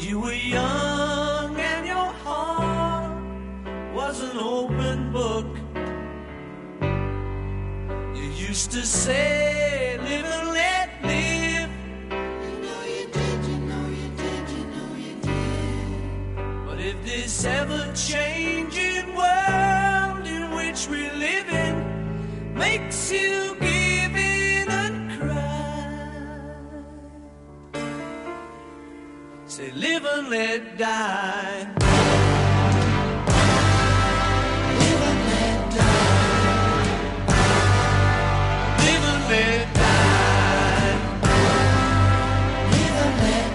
You were young and your heart was an open book. You used to say, live and let live. You know you did, you know you did, you know you did. But if this ever-changing world in which we live in makes you give in and cry, say live and let die. Live and let die. Live and let die. Live and let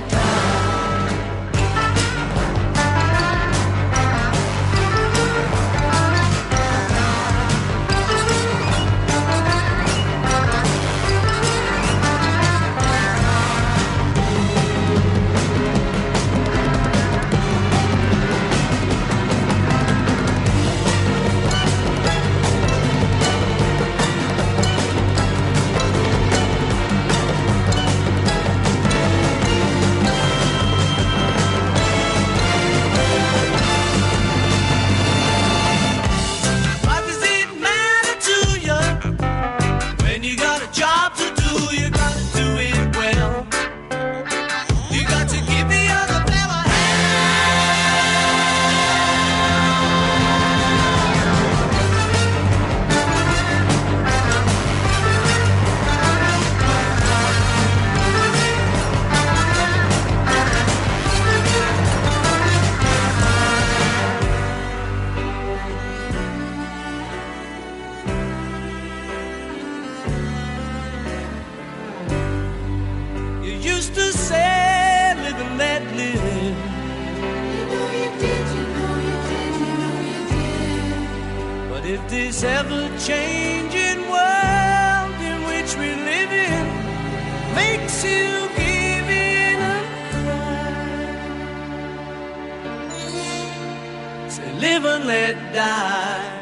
used to say, live and let live. You know you did, you know you did, you know you did. But if this ever-changing world in which we live in makes you give in and cry, say live and let die.